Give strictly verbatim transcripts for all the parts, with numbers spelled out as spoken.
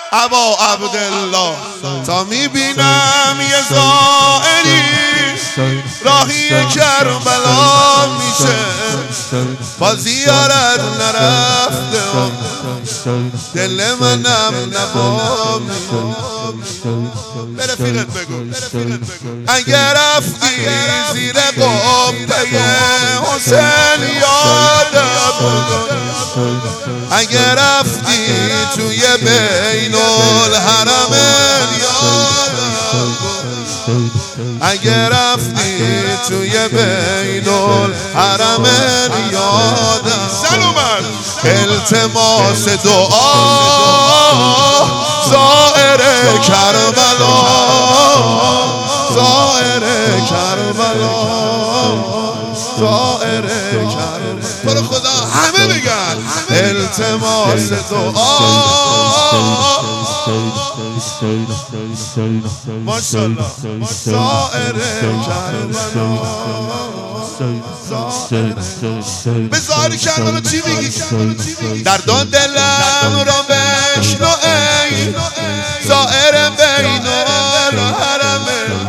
ابا عبدالله تا میبینم یه زائری راهی کربلا میشه با زیارت نرفته دل منم نبا به رفیقت بگو اگر رفتی زیر قبه حسین یادم اگر رفتی توی بین الحرم یادم اگر رفتی توی بین الحرم یادم سلامت التماس دعا زائر کربلا زائر کربلا زائر کربلا تو رو خدا همه بگن التماس دعا ماشاءالله زائر کربلا به زائر کربلا چی میگی؟ دردان دلم را بشنو ای زائر بین الحرم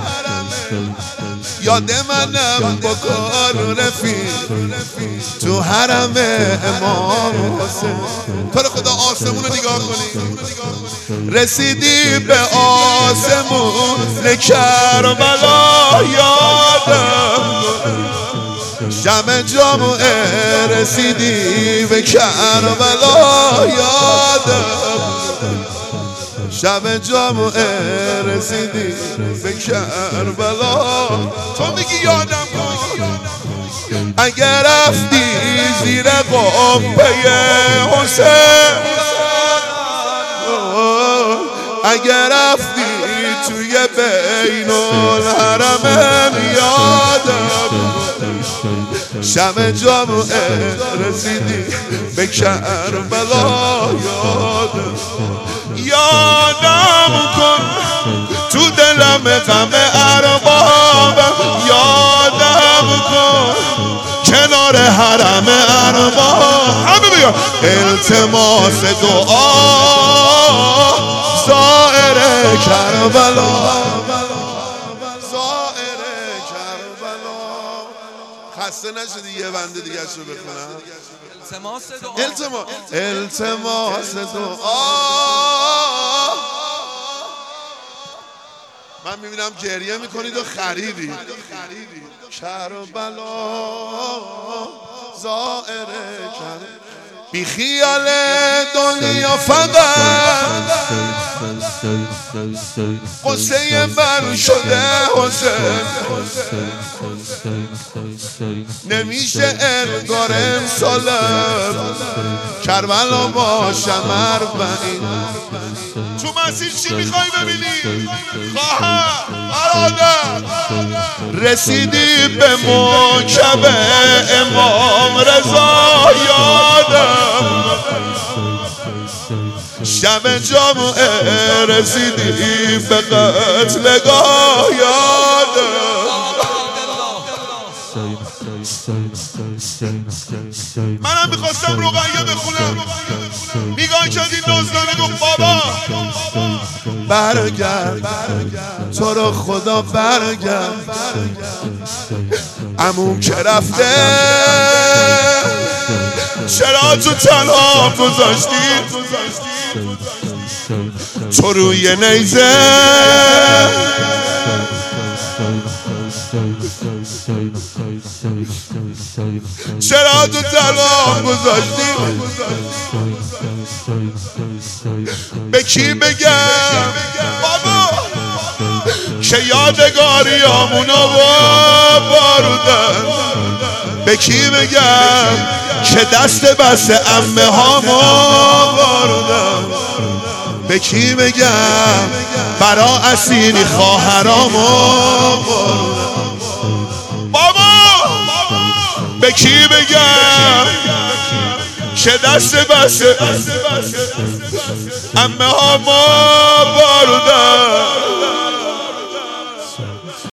یاد منم بکن رفیق تو حرم امام حسین تو رو خدا آسمون رو نگاه کنی رسیدی به آسمون کربلا یادم جمع جمعه رسیدی به کربلا یادم شب جمعه رسیدی به کربلا تو میگی یادم کن اگر رفتی زیر قبه حسین اگر رفتی توی بین الحرم یادم شب جمعه رسیدی به کربلا یادم یادم کن تو دلم غم اربابم یادم کن کنار حرم ارباب همه بگم التماس دعا زائر کربلا زائر کربلا خسته نشدی یه بنده دیگه رو بخونم التماس دعا التماس التماس دعا من میبینم گریه میکنید و خریدید کربلا زائر کربلا بی خیال دنیا فقط قصه من شده حسین نمیشه انگار امسالم کربلا باشم اربعین تو مسیر چی میخوای ببینی؟ خواهم برادر رسیدی به موکب امام رضا یادم شب جمعه رسیدی به قتلگاه یادم منم میخواستم رقیه بخونم میگاه کردی نازدانه گفت بابا برگرد تو رو خدا برگرد عموم که رفته چرا تو تنها گذاشتی تو روی نیزه چرا تو تنها گذاشتی به کی بگم بابا که یادگاریامونو بارودن به کی بگم که دست بس عمه هامو بارودن به کی بگم برا اسیری خواهرامو بارودن بابا به کی بگم که دست بس عمه هامو بارودن